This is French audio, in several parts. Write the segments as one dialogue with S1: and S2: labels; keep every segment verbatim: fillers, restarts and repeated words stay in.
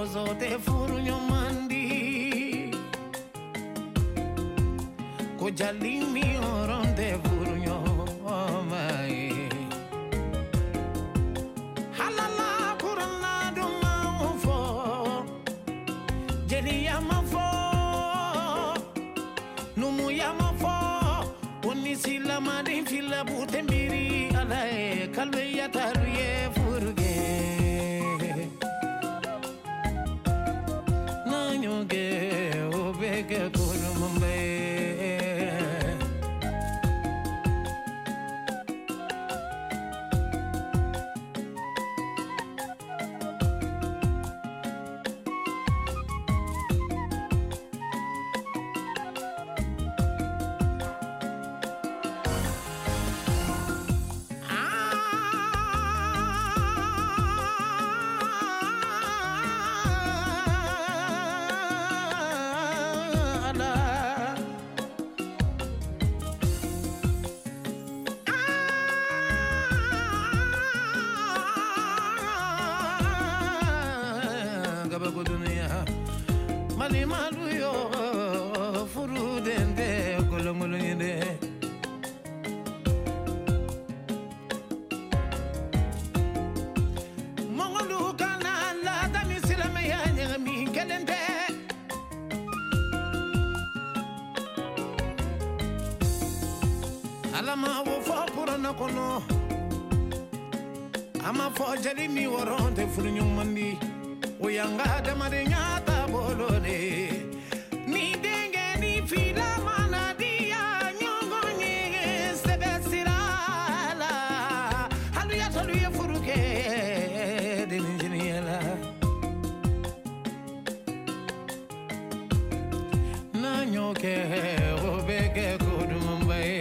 S1: zote furunyo mandi ko jalimi oronde furunyo mai halala kurana duma ofo jeli yamafo numu yamafo onisi la mari fila butembiri alae kalbe yataruye furge nanyoge obege kulumbe mali malu yo furu dende kolongolo yende mongolu kana la dami silame ya nyami kelende alama wo fo purana kono ama fo jali mi woronde furu nyumandi oyanga de madenya bolole ni denge ni fila manadia nyongo nyege sebesirala haluya haluya furuke de ninjiniela nanyoke obeke kudumbai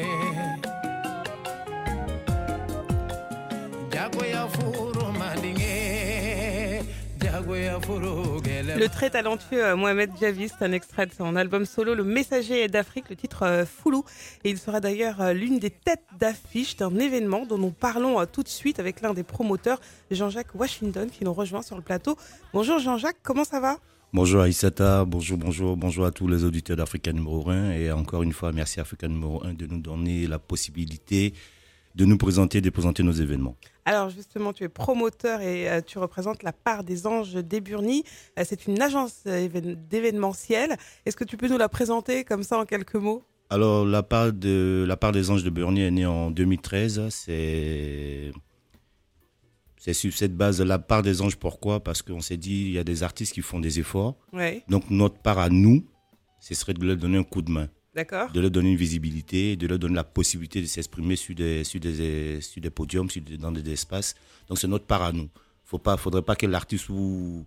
S1: jago ya furu mandinge.
S2: Le très talentueux Mohamed Jabi, c'est un extrait de son album solo Le Messager d'Afrique, le titre euh, Foulou. Et il sera d'ailleurs euh, l'une des têtes d'affiche d'un événement dont nous parlons euh, tout de suite avec l'un des promoteurs, Jean-Jacques Washington, qui nous rejoint sur le plateau. Bonjour Jean-Jacques, comment ça va ?
S3: Bonjour Aïssata, bonjour, bonjour, bonjour à tous les auditeurs d'Africa numéro un. Et encore une fois, merci Africa numéro un de nous donner la possibilité de nous présenter, de présenter nos événements.
S2: Alors justement, tu es promoteur et euh, tu représentes la part des Anges d'Eburny. Euh, c'est une agence euh, d'événementiel. Est-ce que tu peux nous la présenter comme ça en quelques mots ?
S3: Alors la part, de, la part des Anges d'Eburny est née en deux mille treize. C'est, c'est sur cette base, la part des Anges, pourquoi ? Parce qu'on s'est dit, il y a des artistes qui font des efforts.
S2: Ouais.
S3: Donc notre part à nous, ce serait de leur donner un coup de main.
S2: D'accord.
S3: De leur donner une visibilité, de leur donner la possibilité de s'exprimer sur des, sur des, sur des podiums, sur des, dans des espaces. Donc c'est notre part à nous. Il ne faudrait pas que l'artiste ou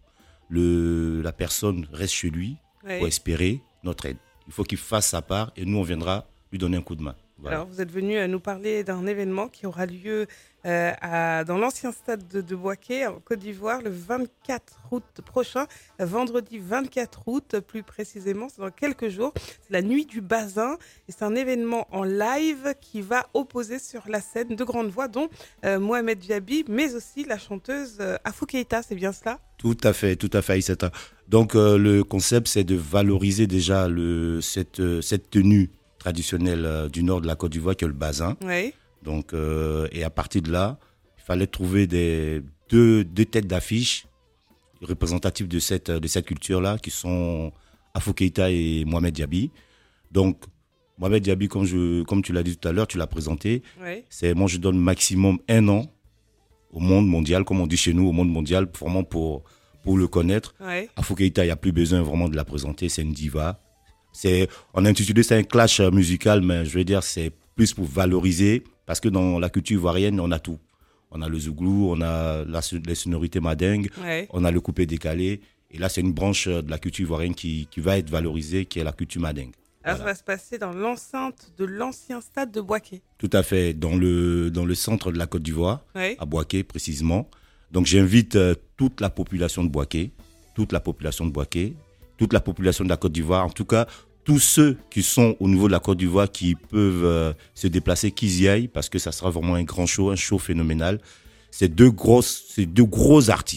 S3: le, la personne reste chez lui
S2: oui.
S3: pour espérer notre aide. Il faut qu'il fasse sa part et nous, on viendra lui donner un coup de main. Voilà.
S2: Alors, vous êtes venu nous parler d'un événement qui aura lieu euh, à, dans l'ancien stade de, de Bouaké, en Côte d'Ivoire, le vingt-quatre août prochain, vendredi vingt-quatre août, plus précisément, c'est dans quelques jours. C'est la Nuit du Bazin et c'est un événement en live qui va opposer sur la scène de grandes voix, dont euh, Mohamed Jabi, mais aussi la chanteuse euh, Afou Keïta, c'est bien cela ?
S3: Tout à fait, tout à fait, Aïssata. Donc, euh, le concept, c'est de valoriser déjà le, cette, euh, cette tenue traditionnelle euh, du nord de la Côte d'Ivoire, qui est le bazin.
S2: Oui.
S3: Donc, euh, et à partir de là, il fallait trouver des, deux, deux têtes d'affiche représentatives de cette, de cette culture-là, qui sont Afou Keïta et Mohamed Jabi. Donc, Mohamed Jabi, comme, je, comme tu l'as dit tout à l'heure, tu l'as présenté,
S2: oui.
S3: c'est, moi je donne maximum un an au monde mondial, comme on dit chez nous, au monde mondial, vraiment pour, pour le connaître.
S2: Oui.
S3: Afou Keïta, il n'y a plus besoin vraiment de la présenter, c'est une diva. C'est, on a intitulé ça un clash musical, mais je veux dire, c'est plus pour valoriser, parce que dans la culture ivoirienne, on a tout. On a le zouglou, on a la, les sonorités madingues,
S2: ouais.
S3: on a le coupé décalé. Et là, c'est une branche de la culture ivoirienne qui, qui va être valorisée, qui est la culture madingue.
S2: Alors, voilà. Ça va se passer dans l'enceinte de l'ancien stade de Bouaké.
S3: Tout à fait, dans le, dans le centre de la Côte d'Ivoire,
S2: ouais.
S3: à Bouaké précisément. Donc, j'invite euh, toute la population de Bouaké, toute la population de Bouaké, toute la population de la Côte d'Ivoire, en tout cas, tous ceux qui sont au niveau de la Côte d'Ivoire qui peuvent euh, se déplacer, qu'ils y aillent, parce que ça sera vraiment un grand show, un show phénoménal. C'est deux grosses, c'est deux gros artistes.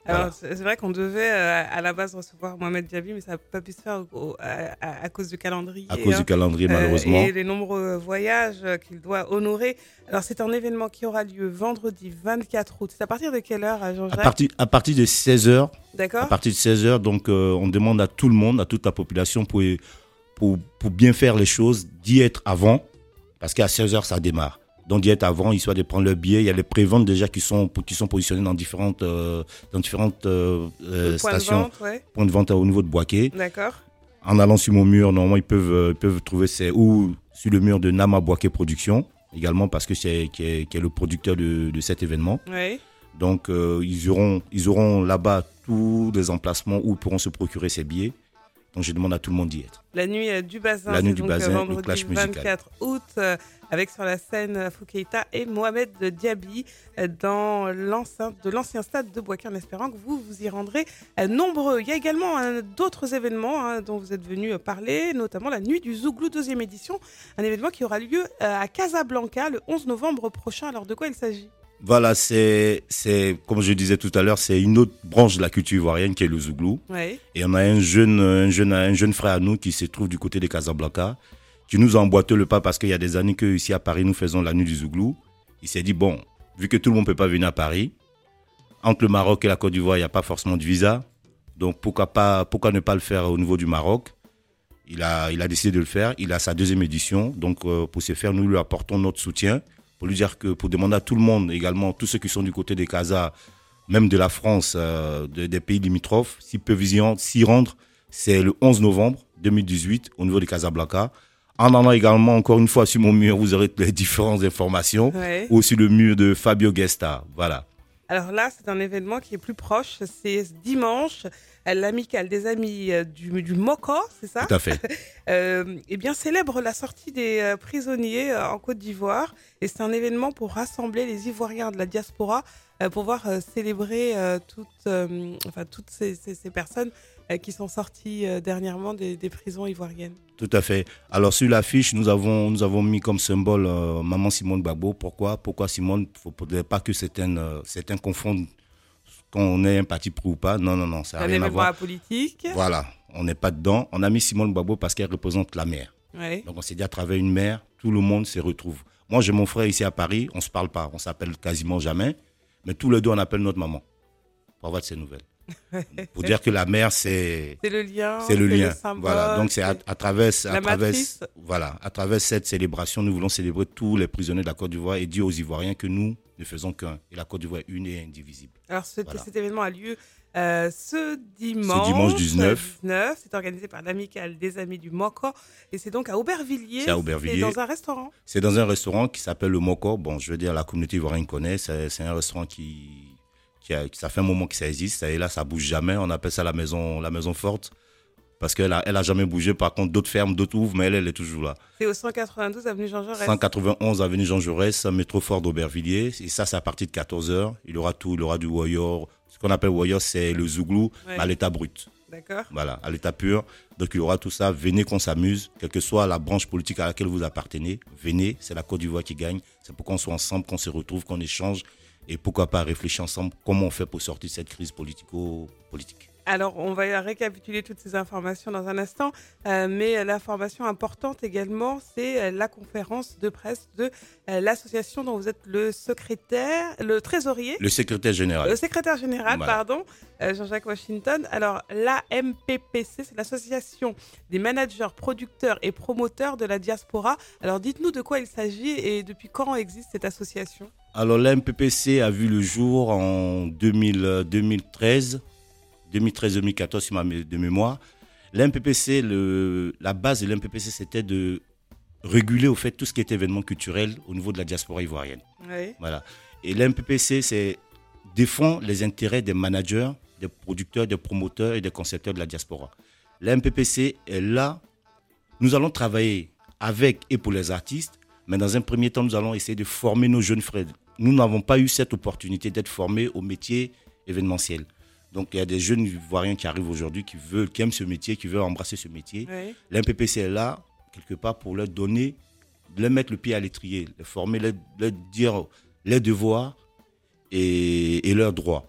S2: Alors,
S3: Voilà.
S2: c'est c'est vrai qu'on devait euh, à la base recevoir Mohamed Diaby, mais ça n'a pas pu se faire au- au- à, à- à cause du calendrier.
S3: À cause
S2: hein.
S3: du calendrier,
S2: Euh,
S3: malheureusement.
S2: et les nombreux voyages euh, qu'il doit honorer. Alors, c'est un événement qui aura lieu vendredi vingt-quatre août. C'est à partir de quelle heure, à
S3: À
S2: Jean-Jacques?
S3: partir, à partir de seize heures, à
S2: D'accord.
S3: partir de seize heures, donc euh, on demande à tout le monde, à toute la population pour, pour, pour bien faire les choses, d'y être avant, parce qu'à seize heures, ça démarre. Donc d'y être avant, histoire de prendre le billet. Il y a les préventes déjà qui sont, qui sont positionnées dans différentes, euh, dans différentes euh, euh,
S2: Le point de
S3: stations,
S2: vente, ouais.
S3: points de vente au niveau de Boaké.
S2: D'accord.
S3: En allant sur mon mur, normalement, ils peuvent, euh, ils peuvent trouver c'est ou sur le mur de Nama Boaké Production, également parce que c'est qui est, qui est le producteur de, de cet événement.
S2: Oui.
S3: Donc, euh, ils auront, ils auront là-bas tous les emplacements où ils pourront se procurer ces billets. Donc, je demande à tout le monde d'y être.
S2: La nuit euh, du Bazin,
S3: La nuit
S2: c'est
S3: du
S2: donc
S3: Bazin,
S2: euh,
S3: le
S2: vendredi
S3: clash musical.
S2: vingt-quatre août, euh, avec sur la scène euh, Fou Keïta et Mohamed Diaby euh, dans l'enceinte de l'ancien stade de Boaké, en espérant que vous vous y rendrez euh, nombreux. Il y a également euh, d'autres événements hein, dont vous êtes venus euh, parler, notamment la nuit du Zouglou deuxième édition, un événement qui aura lieu euh, à Casablanca le onze novembre prochain. Alors de quoi il s'agit?
S3: Voilà, c'est, c'est, comme je disais tout à l'heure, c'est une autre branche de la culture ivoirienne qui est le Zouglou.
S2: Oui.
S3: Et on a un jeune, un jeune, un jeune frère à nous qui se trouve du côté de Casablanca, qui nous a emboîté le pas parce qu'il y a des années que ici à Paris, nous faisons la nuit du Zouglou. Il s'est dit, bon, vu que tout le monde peut pas venir à Paris, entre le Maroc et la Côte d'Ivoire, il n'y a pas forcément de visa. Donc, pourquoi pas, pourquoi ne pas le faire au niveau du Maroc? Il a, il a décidé de le faire. Il a sa deuxième édition. Donc, euh, pour ce faire, nous lui apportons notre soutien pour lui dire que, pour demander à tout le monde, également, tous ceux qui sont du côté des Casa, même de la France, euh, de- des pays limitrophes, s'ils peuvent s'y rendre- s'y rendre, c'est le onze novembre deux mille dix-huit au niveau de Casablanca. En allant également, encore une fois, sur mon mur, vous aurez les différentes informations.
S2: Ouais.
S3: Ou sur le mur de Fabio Gesta. Voilà.
S2: Alors là, c'est un événement qui est plus proche. C'est dimanche, euh, l'amicale des amis euh, du, du Moko, c'est ça?
S3: Tout à fait.
S2: euh, eh bien, célèbre la sortie des euh, prisonniers euh, en Côte d'Ivoire. Et c'est un événement pour rassembler les Ivoiriens de la diaspora euh, pour pouvoir euh, célébrer euh, toutes, euh, enfin, toutes ces, ces, ces personnes euh, qui sont sorties euh, dernièrement des, des prisons ivoiriennes.
S3: Tout à fait. Alors sur l'affiche, nous avons, nous avons mis comme symbole euh, Maman Simone Gbagbo. Pourquoi Pourquoi Simone? Il ne faudrait pas que certains, euh, certains confondent qu'on ait un parti pris ou pas. Non, non, non, ça n'a
S2: Un
S3: rien à
S2: événement
S3: voir.
S2: apolitique.
S3: Voilà, on n'est pas dedans. On a mis Simone Gbagbo parce qu'elle représente la mère.
S2: Ouais.
S3: Donc on s'est dit à travers une mère, tout le monde se retrouve. Moi, j'ai mon frère ici à Paris, on ne se parle pas, on s'appelle quasiment jamais, mais tous les deux, on appelle notre maman pour avoir de ses nouvelles. Pour dire que la mère, c'est...
S2: C'est le lien.
S3: C'est le lien.
S2: symbole,
S3: Voilà. Donc c'est à, à travers, à
S2: la
S3: travers,
S2: matrice.
S3: voilà, à travers cette célébration, nous voulons célébrer tous les prisonniers de la Côte d'Ivoire et dire aux Ivoiriens que nous ne faisons qu'un. Et la Côte d'Ivoire est une et indivisible.
S2: Alors, ce-
S3: Voilà.
S2: cet événement a lieu euh, ce dimanche.
S3: Ce dimanche dix-neuf.
S2: dix-neuf. C'est organisé par l'amicale des amis du Moko. Et c'est donc à Aubervilliers.
S3: C'est à Aubervilliers.
S2: C'est dans un restaurant.
S3: C'est dans un restaurant qui s'appelle le Moko. Bon, je veux dire, la communauté ivoirienne connaît. C'est, c'est un restaurant qui, qui a, ça fait un moment que ça existe. Et là, ça bouge jamais. On appelle ça la maison, la maison forte. Parce qu'elle a, elle a jamais bougé. Par contre, d'autres ferment, d'autres ouvrent, mais elle, elle est toujours là.
S2: C'est au cent quatre-vingt-douze avenue Jean Jaurès.
S3: cent quatre-vingt-onze avenue Jean Jaurès, métro fort d'Aubervilliers. Et ça, c'est à partir de quatorze heures. Il y aura tout. Il y aura du Warrior. Ce qu'on appelle Warrior, c'est le Zouglou,
S2: Ouais.
S3: mais à l'état brut.
S2: D'accord.
S3: Voilà, à l'état pur. Donc, il y aura tout ça. Venez qu'on s'amuse. Quelle que soit la branche politique à laquelle vous appartenez, venez. C'est la Côte d'Ivoire qui gagne. C'est pour qu'on soit ensemble, qu'on se retrouve, qu'on échange. Et pourquoi pas réfléchir ensemble comment on fait pour sortir de cette crise politico-politique.
S2: Alors, on va récapituler toutes ces informations dans un instant, euh, mais l'information importante également, c'est euh, la conférence de presse de euh, l'association dont vous êtes le secrétaire, le trésorier,
S3: Le secrétaire général.
S2: le secrétaire général,
S3: Voilà.
S2: pardon, euh, Jean-Jacques Washington. Alors, l'A M P P C, c'est l'association des managers, producteurs et promoteurs de la diaspora. Alors, dites-nous de quoi il s'agit et depuis quand existe cette association.
S3: Alors, l'A M P P C a vu le jour en deux mille, euh, deux mille treize. deux mille treize deux mille quatorze sur ma mé- de mémoire. L'A M P P C, le, la base de l'A M P P C, c'était de réguler au fait tout ce qui est événement culturel au niveau de la diaspora ivoirienne.
S2: Oui.
S3: Voilà. Et l'A M P P C, c'est défend les intérêts des managers, des producteurs, des promoteurs et des concepteurs de la diaspora. L'A M P P C est là. Nous allons travailler avec et pour les artistes, mais dans un premier temps, nous allons essayer de former nos jeunes frères. Nous n'avons pas eu cette opportunité d'être formés au métier événementiel. Donc, il y a des jeunes Ivoiriens qui arrivent aujourd'hui, qui veulent, qui aiment ce métier, qui veulent embrasser ce métier.
S2: Oui.
S3: L'A M P P C est là, quelque part, pour leur donner, leur mettre le pied à l'étrier, les former, leur, leur dire les devoirs et, et leurs droits.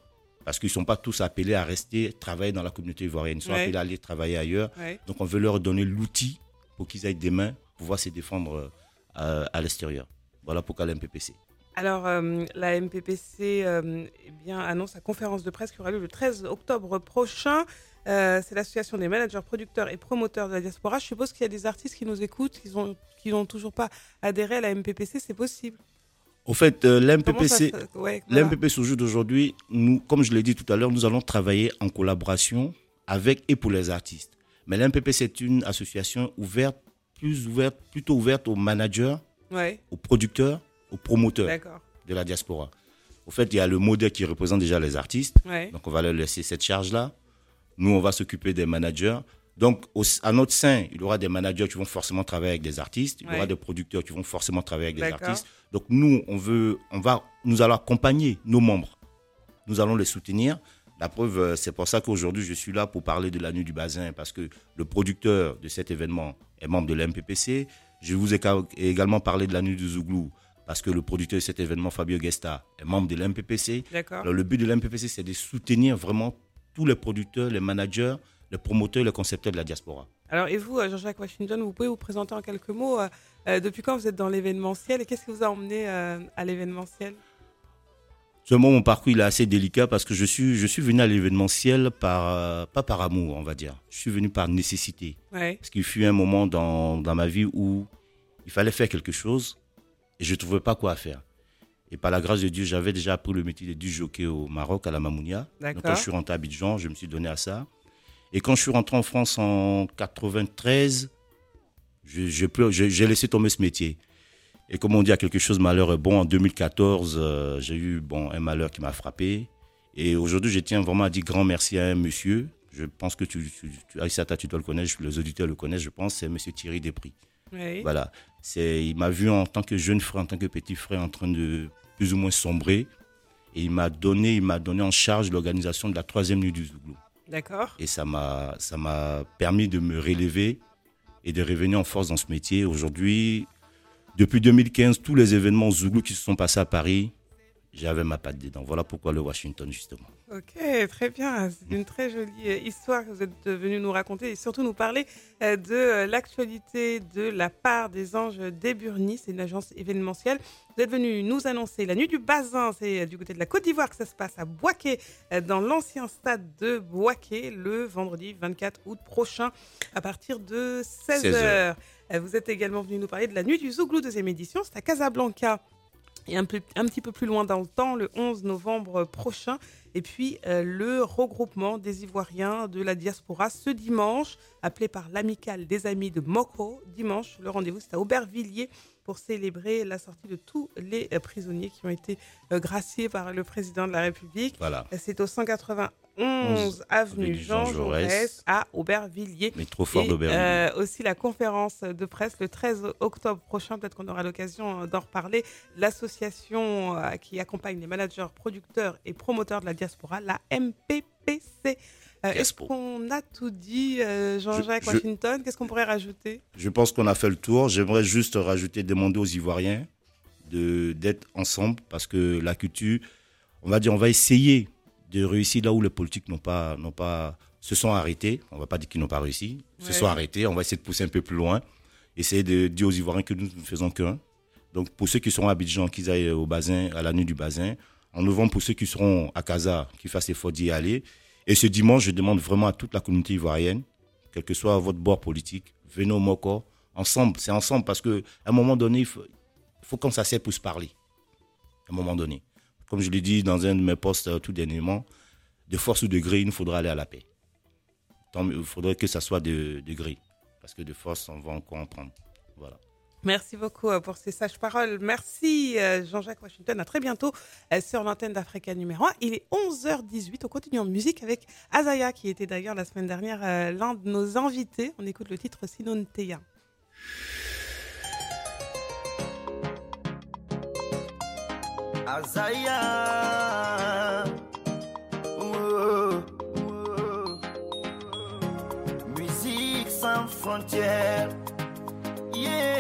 S3: parce qu'ils ne sont pas tous appelés à rester travailler dans la communauté ivoirienne. Ils sont
S2: Ouais.
S3: appelés à aller travailler ailleurs.
S2: Ouais.
S3: Donc, on veut leur donner l'outil pour qu'ils aient des mains pour pouvoir se défendre euh, à l'extérieur. Voilà pourquoi la M P P C.
S2: Alors, euh, la M P P C euh, eh bien, annonce sa conférence de presse qui aura lieu le treize octobre prochain. Euh, c'est l'association des managers, producteurs et promoteurs de la diaspora. Je suppose qu'il y a des artistes qui nous écoutent, qui n'ont qui n'ont toujours pas adhéré à la M P P C. C'est possible.
S3: Au fait, euh, la M P P C,
S2: Comment ça se- ouais,
S3: la
S2: voilà.
S3: M P P C au jour d'aujourd'hui, nous, comme je l'ai dit tout à l'heure, nous allons travailler en collaboration avec et pour les artistes. Mais la M P P C est une association ouverte, plus ouverte, plutôt ouverte aux managers,
S2: Ouais,
S3: aux producteurs, aux promoteurs
S2: d'accord.
S3: de la diaspora. Au fait, il y a le modèle qui représente déjà les artistes.
S2: Ouais.
S3: Donc, on va leur laisser cette charge-là. Nous, on va s'occuper des managers. Donc, au- à notre sein, il y aura des managers qui vont forcément travailler avec des artistes. Il y aura
S2: Ouais.
S3: des producteurs qui vont forcément travailler avec des
S2: D'accord.
S3: artistes. Donc, nous, on veut, on va, nous allons accompagner nos membres. Nous allons les soutenir. La preuve, euh, c'est pour ça qu'aujourd'hui, je suis là pour parler de la Nuit du Bazin, parce que le producteur de cet événement est membre de la M P P C. Je vous ai ca- également parlé de la Nuit du Zouglou, parce que le producteur de cet événement, Fabio Gesta, est membre de la M P P C.
S2: D'accord.
S3: Alors, le but de la M P P C, c'est de soutenir vraiment tous les producteurs, les managers, les promoteurs, les concepteurs de la diaspora.
S2: Alors, et vous, euh, Jean-Jacques Washington, vous pouvez vous présenter en quelques mots euh, euh, depuis quand vous êtes dans l'événementiel et qu'est-ce qui vous a emmené euh, à l'événementiel?
S3: Seulement, mon parcours il est assez délicat parce que je suis, je suis venu à l'événementiel par, euh, pas par amour, on va dire. Je suis venu par nécessité.
S2: Ouais.
S3: Parce qu'il fut un moment dans, dans ma vie où il fallait faire quelque chose et je ne trouvais pas quoi faire. Et par la grâce de Dieu, j'avais déjà appris le métier de du jockey au Maroc, à la Mamounia.
S2: D'accord.
S3: Donc, quand je suis rentré à Abidjan, je me suis donné à ça. Et quand je suis rentré en France en quatre-vingt-treize, je- j'ai plus- j'ai j'ai laissé tomber ce métier. Et comme on dit, à quelque chose, malheur est bon. En deux mille quatorze, euh, j'ai eu bon, un malheur qui m'a frappé. Et aujourd'hui, je tiens vraiment à dire grand merci à un monsieur. Je pense que tu, tu, tu, Aïssata, tu dois le connaître, les auditeurs le connaissent, je pense. C'est monsieur Thierry Despris.
S2: Ouais.
S3: Voilà. C'est, il m'a vu en tant que jeune frère, en tant que petit frère, en train de plus ou moins sombrer. Et il m'a donné, il m'a donné en charge l'organisation de la troisième nuit du Zouglou.
S2: D'accord.
S3: Et ça m'a, ça m'a permis de me relever et de revenir en force dans ce métier. Aujourd'hui, depuis deux mille quinze, tous les événements Zouglou qui se sont passés à Paris, j'avais ma patte dedans. Voilà pourquoi le Washington, justement.
S2: Ok, très bien. C'est une très jolie euh, histoire que vous êtes euh, venu nous raconter et surtout nous parler euh, de euh, l'actualité de la part des Anges d'Eburny. C'est une agence événementielle. Vous êtes venu nous annoncer la Nuit du Bazin. C'est euh, du côté de la Côte d'Ivoire que ça se passe à Bouaké, euh, dans l'ancien stade de Bouaké, le vendredi vingt-quatre août prochain à partir de seize heures. Vous êtes également venu nous parler de la Nuit du Zouglou, deuxième édition. C'est à Casablanca. Et un, peu, un petit peu plus loin dans le temps, le onze novembre prochain. Et puis, euh, le regroupement des Ivoiriens de la diaspora ce dimanche, appelé par l'amicale des amis de Moko. Dimanche, le rendez-vous, c'est à Aubervilliers pour célébrer la sortie de tous les euh, prisonniers qui ont été euh, graciés par le président de la République.
S3: Voilà.
S2: C'est au cent quatre-vingt-onze avenue Jean Jaurès à Aubervilliers.
S3: Métro Fort
S2: Et,
S3: d'Aubervilliers.
S2: euh, aussi la conférence de presse le treize octobre prochain, peut-être qu'on aura l'occasion d'en reparler. L'association euh, qui accompagne les managers, producteurs et promoteurs de la diaspora, la M P P C. Euh, Est-ce
S3: Diaspo.
S2: qu'on a tout dit, euh, Jean-Jacques
S3: Je- je-
S2: Washington? Qu'est-ce qu'on pourrait rajouter?
S3: Je pense qu'on a fait le tour. J'aimerais juste rajouter, demander aux Ivoiriens de, d'être ensemble parce que la culture, on va dire, on va essayer de réussir là où les politiques n'ont pas, n'ont pas, se sont arrêtés. On ne va pas dire qu'ils n'ont pas réussi. Se
S2: Ouais.
S3: sont arrêtés. On va essayer de pousser un peu plus loin. Essayer de dire aux Ivoiriens que nous ne faisons qu'un. Donc, pour ceux qui seront à Abidjan, qu'ils aillent au Bazin, à la Nuit du Bazin. En novembre, pour ceux qui seront à Casa, qu'ils fassent l'effort d'y aller. Et ce dimanche, je demande vraiment à toute la communauté ivoirienne, quel que soit votre bord politique, venez au Moko, ensemble, c'est ensemble parce qu'à un moment donné, il faut, il faut qu'on s'assied pour se parler. À un moment donné. Comme je l'ai dit dans un de mes posts euh, tout dernièrement, de force ou de gré, il nous faudra aller à la paix. Tant mieux, il faudrait que ça soit de, de gré, parce que de force, on va encore en prendre. Voilà.
S2: Merci beaucoup euh, pour ces sages paroles. Merci euh, Jean-Jacques Washington. À très bientôt euh, sur l'antenne d'Africa numéro un. Il est onze heures dix-huit. On continue en musique avec Azaya, qui était d'ailleurs la semaine dernière euh, l'un de nos invités. On écoute le titre Sinon Teya.
S4: Azaya, oh, oh. Musique sans frontières,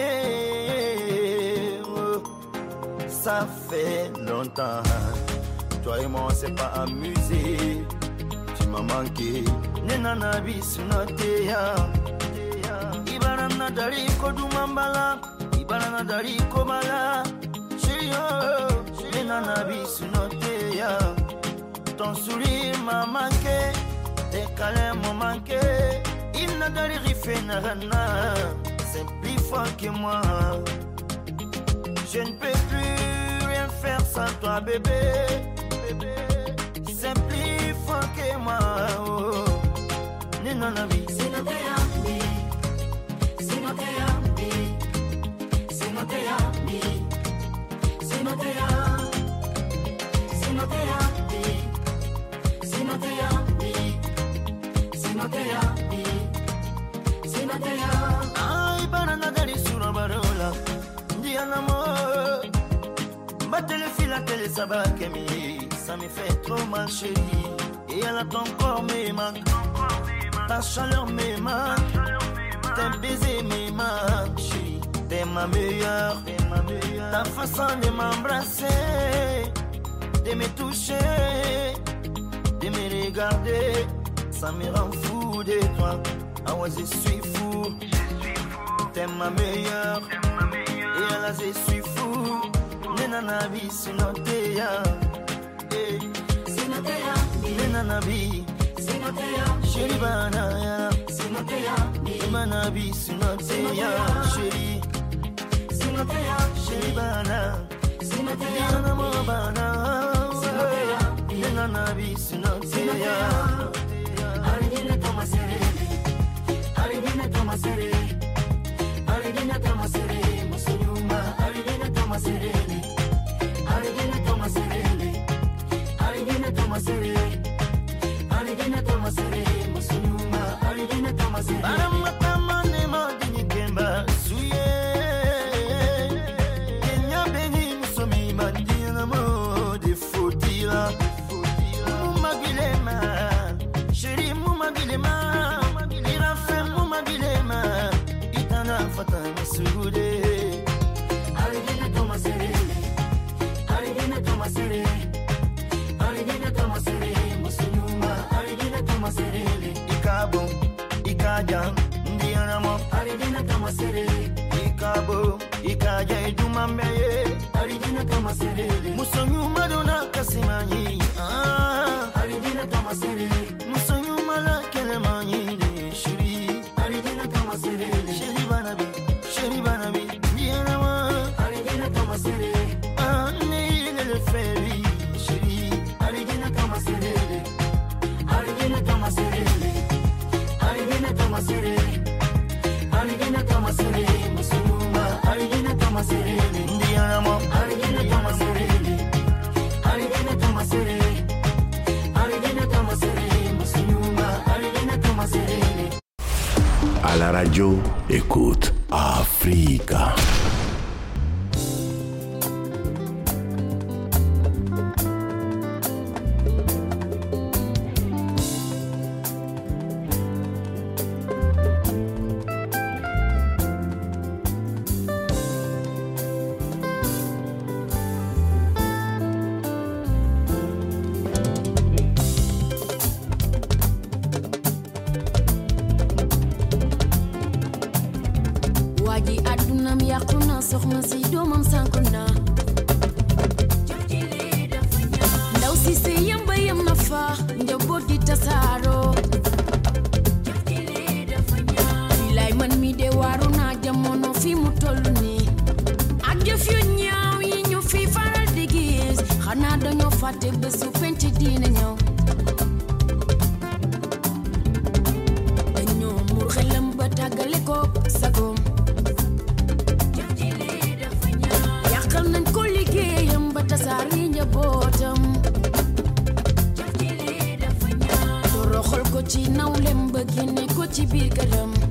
S4: yeah, oh. Ça fait longtemps Toi et moi on s'est pas amusé. Tu m'as manqué. Nenana bisunote ya. Ibarana dari kodumambala. Ibarana dari komala. Chérie oh. Nenana bisunote ya. Ton sourire m'a manqué. Tes câlins m'ont manqué. Il n'a dari riffé narana. C'est plus fort que moi. Je ne peux plus rien faire sans toi, bébé. Bébé. C'est plus fort que moi. Oh. Nenanabi.
S5: Si no te ami, si no te ami, si no te ami, si no te ami, si no te ami, si no te ami, si no te ami, si no te ami.
S4: Ay, banana dari sura barola. Diana mo. Batte le fil à télé, ça va qu'aimer. Ça me fait trop mal, chérie. Et elle a ton corps, me manque. Ta chaleur me manque. Tes baisers me manquent, chérie. T'es ma meilleure. Ta façon de m'embrasser, de me toucher, de me regarder, ça me rend fou de toi. Ah ouais, je suis fou. T'es ma meilleure. Et là, je suis fou. Nenanabi, sinote ya.
S5: Sinote ya.
S4: Nenanabi.
S5: Sinote ya.
S4: Chérie banaya.
S5: Sinote ya.
S4: Manabi, sinote ya. Chérie.
S5: Sinote ya.
S4: Chérie bana.
S5: Sinote ya.
S4: Diana mo bana.
S5: Sinote ya.
S4: Nenanabi, sinote ya.
S5: Arigina toma serene. Arigina toma serene. Arigina toma serene. Musuyuma. Arigina toma serene. Arigina toma serene. Arigina toma serene. Arigina toma serene. Musuyuma. Arigina toma serene.
S4: Baramatama ne madini kemba suye. Kenya beni musomi mandina mo de fotira. Mumagilema, chérie mumagilema. Ira fe mumagilema. Itana fata masude.
S5: Arigina toma serene. Arigina toma serene. Arigina toma serene. Musuyuma. Arigina toma serene.
S4: Ikabo, ikaja, ndiana mo.
S5: Arigina toma serene.
S4: Ikabo, ikaja idumambeye.
S5: Arigina toma serene.
S4: Musonyu madona kasimanyi. Ah,
S5: Arigina toma serene.
S4: musonyu mala kelemanyi de shiri.
S5: Arigina toma serene.
S4: Shiri banabi, shiri banabi, ndiana mo.
S5: Arigina toma serene.
S4: Ah, ni le feri, shiri.
S5: Arigina toma serene. Arigina toma serene. Arigina toma serene. Arigina toma serene. Musuyuma. Arigina toma serene.
S4: Ndiana mo.
S5: Arigina toma serene. Arigina toma serene. Arigina toma serene. Musuyuma. Arigina toma serene.
S6: À la radio, écoute Africa.
S5: Waji adunam yakuna soxna si domam sankuna ndaw si se yamba yam na fa njabot di tasaro bilay man mi de waru na jamono fi mu tollu ni ak jëf yu ñaaw yi ñu fi faral di gis xana dañoo fàtte bésu penc dina ñëw dañoo mur xelam ba tàggale ko sagom yàqal nañ ko liggéeyam ba tasaari njabootam toroxal ko ci nawlem ba génne ko ci biir këram